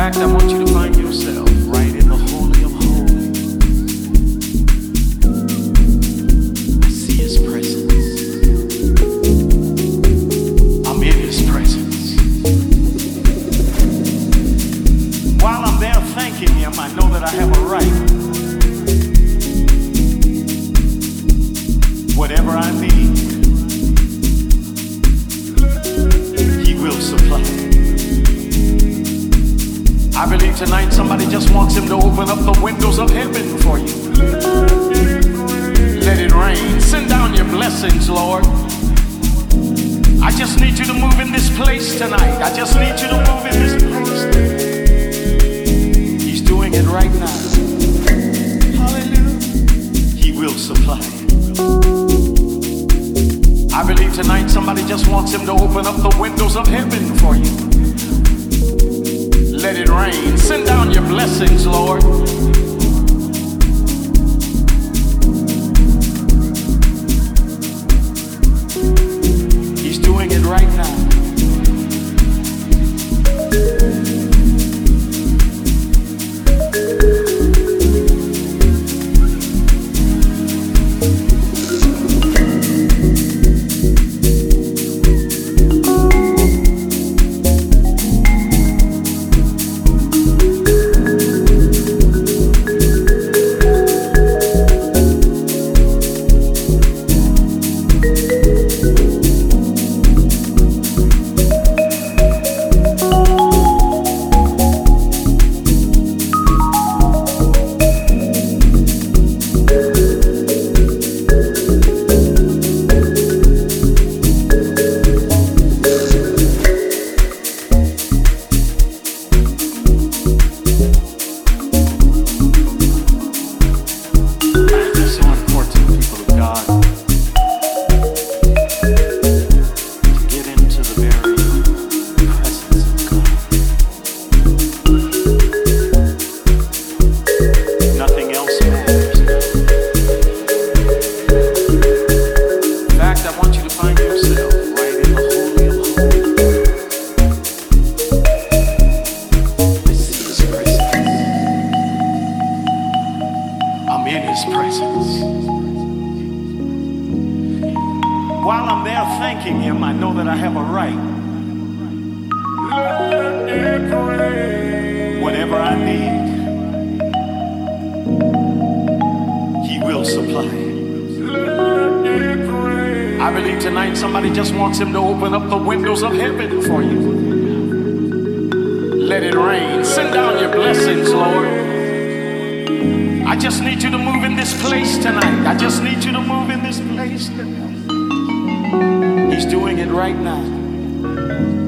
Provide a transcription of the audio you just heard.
fact, I want you to find yourself right in the Holy of Holies. I see His presence. I'm in His presence. While I'm there thanking Him, I know that I have a right. Whatever I need, He will supply. I believe tonight somebody just wants Him to open up the windows of heaven for you. Let it rain. Send down your blessings, Lord. I just need you to move in this place tonight. I just need you to move in this place. He's doing it right now. Hallelujah. He will supply. I believe tonight somebody just wants Him to open up the windows of heaven for you. Let it rain. Send down your blessings, Lord. He's doing it right now. While I'm there thanking Him, I know that I have a right. Whatever I need, He will supply. I believe tonight somebody just wants Him to open up the windows of heaven for you. Let it rain. Send down your blessings, Lord. I just need you to move in this place tonight. I just need you to move in this place tonight. He's doing it right now.